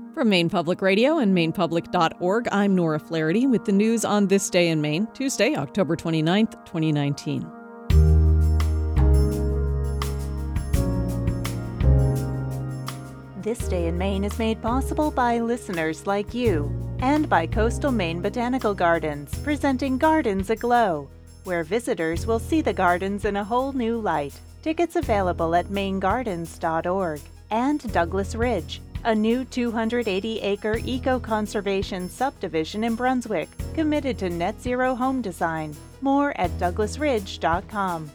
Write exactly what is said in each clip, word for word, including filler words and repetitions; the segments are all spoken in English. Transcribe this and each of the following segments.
From Maine Public Radio and maine public dot org, I'm Nora Flaherty with the news on this day in Maine, Tuesday, October twenty-ninth, twenty nineteen. This Day in Maine is made possible by listeners like you and by Coastal Maine Botanical Gardens, presenting Gardens Aglow, where visitors will see the gardens in a whole new light. Tickets available at maine gardens dot org. And Douglas Ridge, a new two hundred eighty acre eco-conservation subdivision in Brunswick, committed to net zero home design. More at douglas ridge dot com.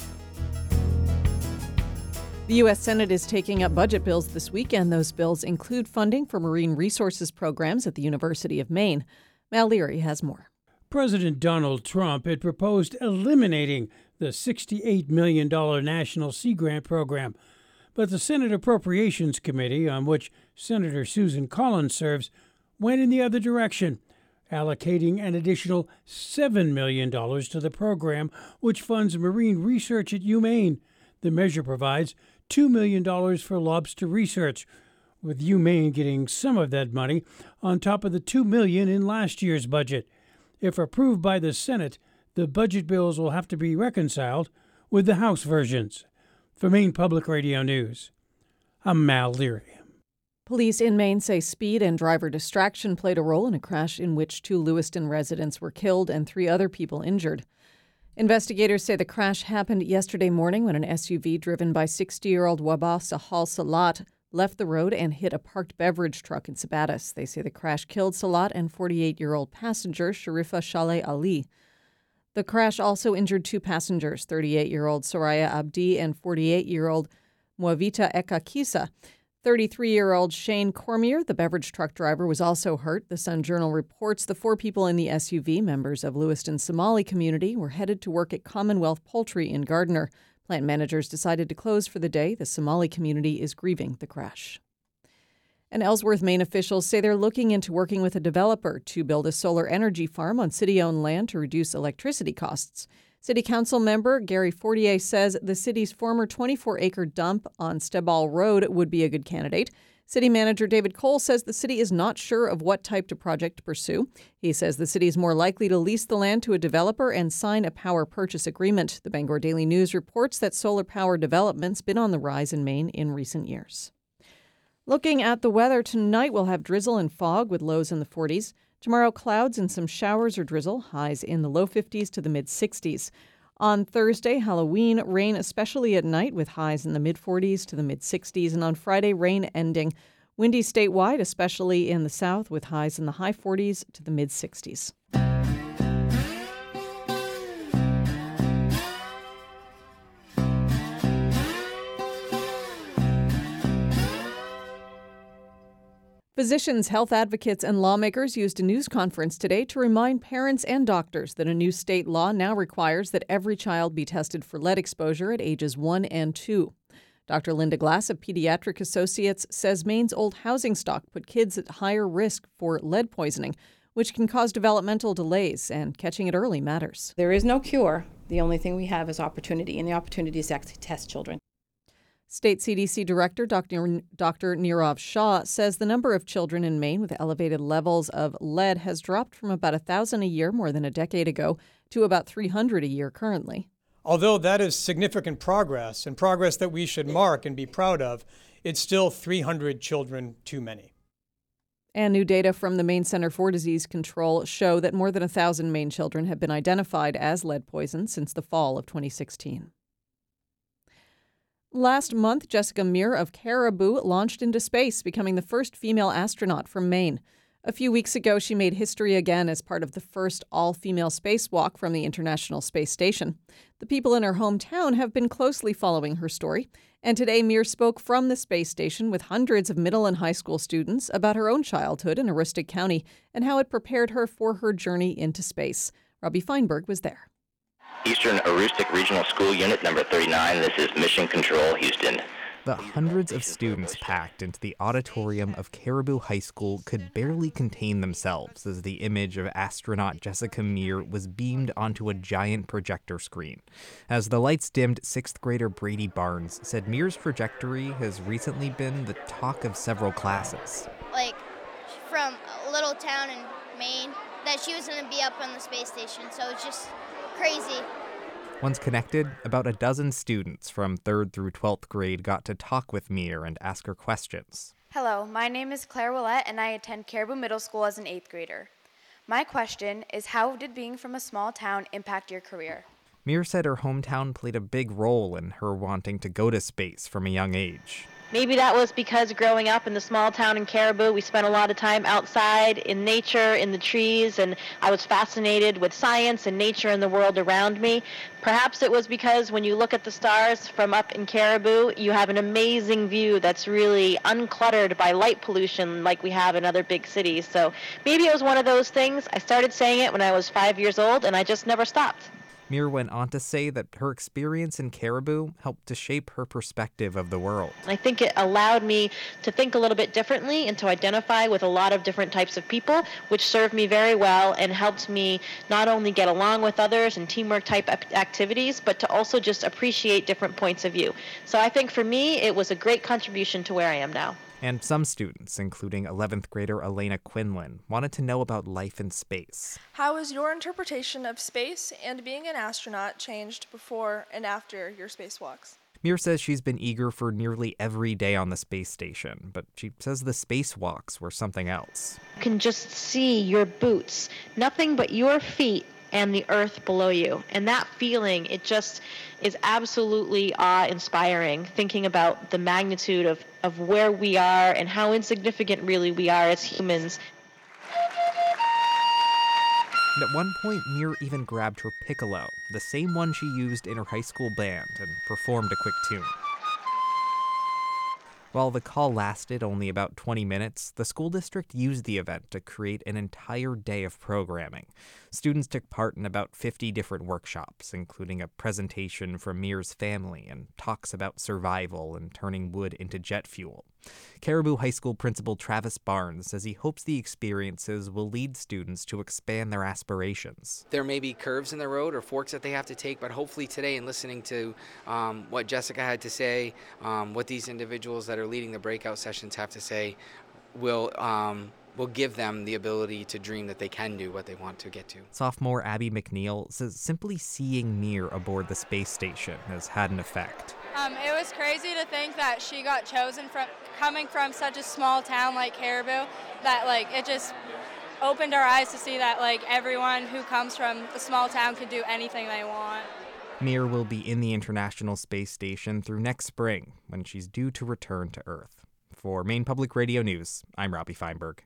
The U S Senate is taking up budget bills this weekend. Those bills include funding for marine resources programs at the University of Maine. Mal Leary has more. President Donald Trump had proposed eliminating the sixty-eight million dollars National Sea Grant program, but the Senate Appropriations Committee, on which Senator Susan Collins serves, went in the other direction, allocating an additional seven million dollars to the program, which funds marine research at UMaine. The measure provides two million dollars for lobster research, with UMaine getting some of that money on top of the two million dollars in last year's budget. If approved by the Senate, the budget bills will have to be reconciled with the House versions. For Maine Public Radio News, I'm Mal Leary. Police in Maine say speed and driver distraction played a role in a crash in which two Lewiston residents were killed and three other people injured. Investigators say the crash happened yesterday morning when an S U V driven by sixty-year-old Wabah Sahal Salat left the road and hit a parked beverage truck in Sabattis. They say the crash killed Salat and forty-eight-year-old passenger Sharifa Shaleh Ali. The crash also injured two passengers, thirty-eight-year-old Soraya Abdi and forty-eight-year-old Muavita Eka Kisa. thirty-three-year-old Shane Cormier, the beverage truck driver, was also hurt. The Sun-Journal reports the four people in the S U V, members of Lewiston's Somali community, were headed to work at Commonwealth Poultry in Gardner. Plant managers decided to close for the day. The Somali community is grieving the crash. And Ellsworth, Maine officials say they're looking into working with a developer to build a solar energy farm on city-owned land to reduce electricity costs. City Council member Gary Fortier says the city's former twenty-four acre dump on Steball Road would be a good candidate. City manager David Cole says the city is not sure of what type of project to pursue. He says the city is more likely to lease the land to a developer and sign a power purchase agreement. The Bangor Daily News reports that solar power development's been on the rise in Maine in recent years. Looking at the weather, tonight we'll have drizzle and fog with lows in the forties. Tomorrow, clouds and some showers or drizzle, highs in the low fifties to the mid-sixties. On Thursday, Halloween, rain especially at night with highs in the mid-forties to the mid-sixties. And on Friday, rain ending. Windy statewide, especially in the south, with highs in the high forties to the mid-sixties. Physicians, health advocates, and lawmakers used a news conference today to remind parents and doctors that a new state law now requires that every child be tested for lead exposure at ages one and two. Doctor Linda Glass of Pediatric Associates says Maine's old housing stock put kids at higher risk for lead poisoning, which can cause developmental delays, and catching it early matters. There is no cure. The only thing we have is opportunity, and the opportunity is to actually test children. State C D C Director Doctor Doctor Nirav Shah says the number of children in Maine with elevated levels of lead has dropped from about one thousand a year more than a decade ago to about three hundred a year currently. Although that is significant progress, and progress that we should mark and be proud of, it's still three hundred children too many. And new data from the Maine Center for Disease Control show that more than one thousand Maine children have been identified as lead poisoned since the fall of twenty sixteen. Last month, Jessica Meir of Caribou launched into space, becoming the first female astronaut from Maine. A few weeks ago, she made history again as part of the first all-female spacewalk from the International Space Station. The people in her hometown have been closely following her story, and today Meir spoke from the space station with hundreds of middle and high school students about her own childhood in Aroostook County and how it prepared her for her journey into space. Robbie Feinberg was there. Eastern Aroostook Regional School Unit number thirty-nine, this is Mission Control, Houston. The hundreds of students packed into the auditorium of Caribou High School could barely contain themselves as the image of astronaut Jessica Meir was beamed onto a giant projector screen. As the lights dimmed, sixth grader Brady Barnes said Meir's trajectory has recently been the talk of several classes. like, from a little town in Maine, that she was going to be up on the space station. So it's just crazy. Once connected, about a dozen students from third through twelfth grade got to talk with Mir and ask her questions. Hello, my name is Claire Willette, and I attend Caribou Middle School as an eighth grader. My question is, how did being from a small town impact your career? Mir said her hometown played a big role in her wanting to go to space from a young age. Maybe that was because growing up in the small town in Caribou, we spent a lot of time outside in nature, in the trees, and I was fascinated with science and nature and the world around me. Perhaps it was because when you look at the stars from up in Caribou, you have an amazing view that's really uncluttered by light pollution like we have in other big cities. So maybe it was one of those things. I started saying it when I was five years old, and I just never stopped. Mir went on to say that her experience in Caribou helped to shape her perspective of the world. I think it allowed me to think a little bit differently and to identify with a lot of different types of people, which served me very well and helped me not only get along with others and teamwork type activities, but to also just appreciate different points of view. So I think for me, it was a great contribution to where I am now. And some students, including eleventh grader Elena Quinlan, wanted to know about life in space. How has your interpretation of space and being an astronaut changed before and after your spacewalks? Mir says she's been eager for nearly every day on the space station, but she says the spacewalks were something else. You can just see your boots, nothing but your feet and the earth below you. And that feeling, it just is absolutely awe-inspiring, thinking about the magnitude of, of where we are and how insignificant really we are as humans. And at one point, Mir even grabbed her piccolo, the same one she used in her high school band, and performed a quick tune. While the call lasted only about twenty minutes, the school district used the event to create an entire day of programming. Students took part in about fifty different workshops, including a presentation from Mir's family and talks about survival and turning wood into jet fuel. Caribou High School principal Travis Barnes says he hopes the experiences will lead students to expand their aspirations. There may be curves in the road or forks that they have to take, but hopefully today, in listening to um, what Jessica had to say, um, what these individuals that are leading the breakout sessions have to say, will um, will give them the ability to dream that they can do what they want to get to. Sophomore Abby McNeil says simply seeing Mir aboard the space station has had an effect. Um, it was crazy to think that she got chosen from coming from such a small town like Caribou, that like it just opened our eyes to see that like everyone who comes from a small town could do anything they want. Mir will be in the International Space Station through next spring, when she's due to return to Earth. For Maine Public Radio News, I'm Robbie Feinberg.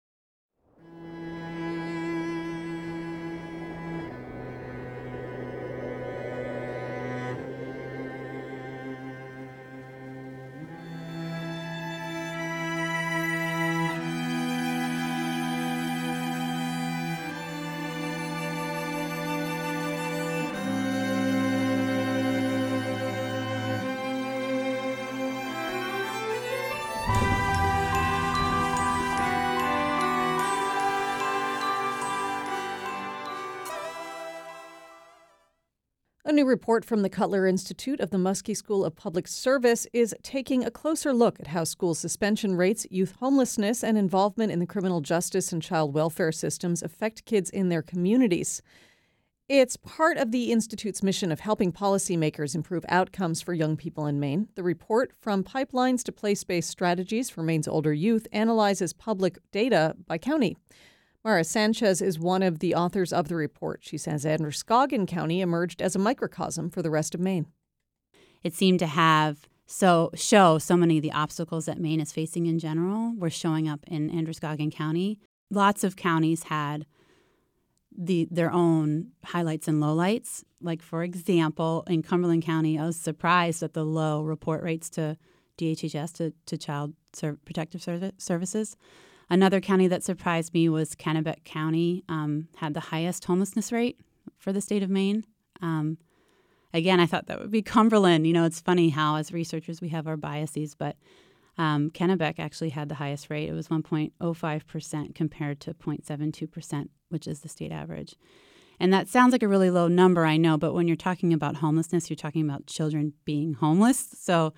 A new report from the Cutler Institute of the Muskie School of Public Service is taking a closer look at how school suspension rates, youth homelessness, and involvement in the criminal justice and child welfare systems affect kids in their communities. It's part of the Institute's mission of helping policymakers improve outcomes for young people in Maine. The report, From Pipelines to Place-Based Strategies for Maine's Older Youth, analyzes public data by county. Mara Sanchez is one of the authors of the report. She says Androscoggin County emerged as a microcosm for the rest of Maine. It seemed to have so show so many of the obstacles that Maine is facing in general were showing up in Androscoggin County. Lots of counties had the their own highlights and lowlights. Like, for example, in Cumberland County, I was surprised at the low report rates to D H H S, to, to Child Ser- Protective Serv- Services. Another county that surprised me was Kennebec County, um, had the highest homelessness rate for the state of Maine. Um, again, I thought that would be Cumberland. You know, it's funny how as researchers we have our biases, but um, Kennebec actually had the highest rate. It was one point oh five percent compared to zero point seven two percent, which is the state average. And that sounds like a really low number, I know, but when you're talking about homelessness, you're talking about children being homeless. So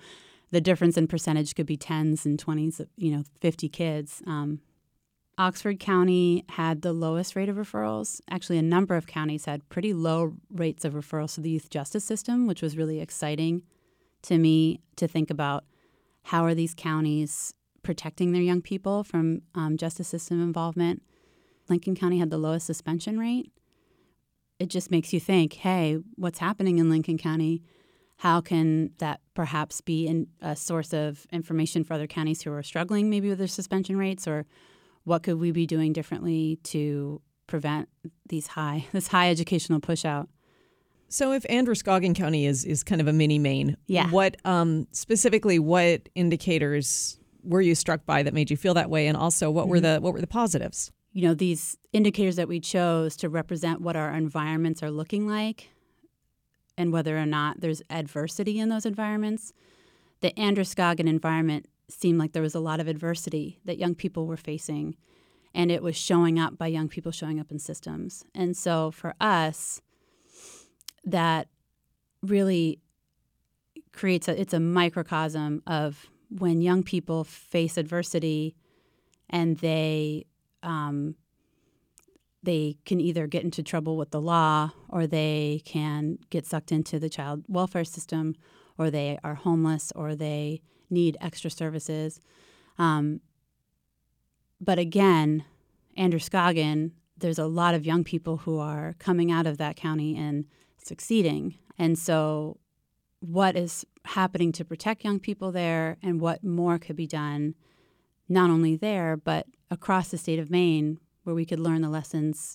the difference in percentage could be tens and twenties, you know, fifty kids. Um, Oxford County had the lowest rate of referrals. Actually, a number of counties had pretty low rates of referrals to the youth justice system, which was really exciting to me to think about how are these counties protecting their young people from um, justice system involvement. Lincoln County had the lowest suspension rate. It just makes you think, hey, what's happening in Lincoln County? How can that perhaps be in a source of information for other counties who are struggling maybe with their suspension rates, or what could we be doing differently to prevent these high this high educational push out? So if Androscoggin County is is kind of a mini Maine, yeah. what um, specifically what indicators were you struck by that made you feel that way, and also what mm-hmm. were the what were the positives? You know, these indicators that we chose to represent what our environments are looking like and whether or not there's adversity in those environments. The Androscoggin environment seemed like there was a lot of adversity that young people were facing, and it was showing up by young people showing up in systems. And so for us, that really creates a, it's a microcosm of when young people face adversity and they um, they can either get into trouble with the law, or they can get sucked into the child welfare system, or they are homeless, or they need extra services. Um, but again, Androscoggin, there's a lot of young people who are coming out of that county and succeeding. And so what is happening to protect young people there, and what more could be done, not only there, but across the state of Maine, where we could learn the lessons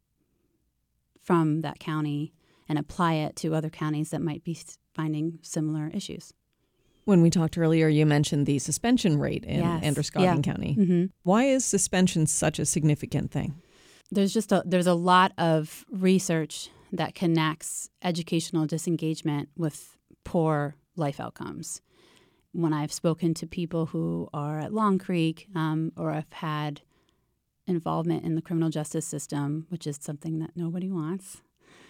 from that county and apply it to other counties that might be finding similar issues. When we talked earlier, you mentioned the suspension rate in yes. Androscoggin yeah. County. Mm-hmm. Why is suspension such a significant thing? There's just a, there's a lot of research that connects educational disengagement with poor life outcomes. When I've spoken to people who are at Long Creek um, or have had involvement in the criminal justice system, which is something that nobody wants,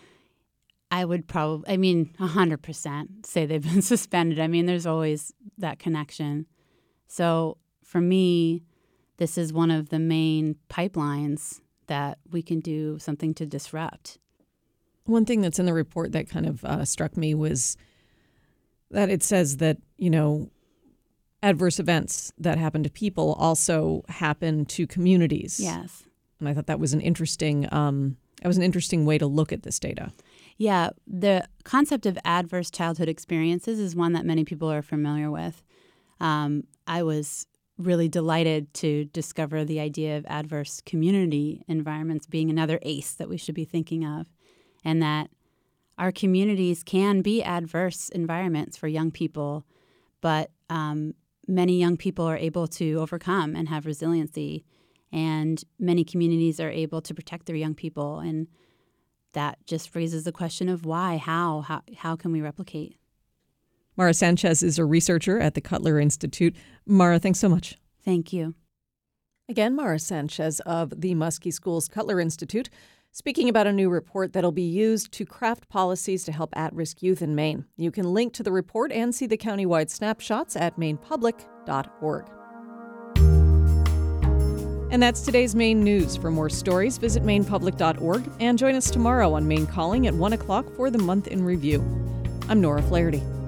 I would probably, I mean, one hundred percent say they've been suspended. I mean, there's always that connection. So for me, this is one of the main pipelines that we can do something to disrupt. One thing that's in the report that kind of uh, struck me was that it says that, you know, adverse events that happen to people also happen to communities. Yes. And I thought that was an interesting, um, that was an interesting way to look at this data. Yeah, the concept of adverse childhood experiences is one that many people are familiar with. Um, I was really delighted to discover the idea of adverse community environments being another ACE that we should be thinking of, and that our communities can be adverse environments for young people, but um, many young people are able to overcome and have resiliency, and many communities are able to protect their young people, and that just raises the question of why, how, how, how can we replicate? Mara Sanchez is a researcher at the Cutler Institute. Mara, thanks so much. Thank you. Again, Mara Sanchez of the Muskie Schools Cutler Institute, speaking about a new report that'll be used to craft policies to help at-risk youth in Maine. You can link to the report and see the countywide snapshots at maine public dot org. And that's today's Maine News. For more stories, visit maine public dot org and join us tomorrow on Maine Calling at one o'clock for the Month in Review. I'm Nora Flaherty.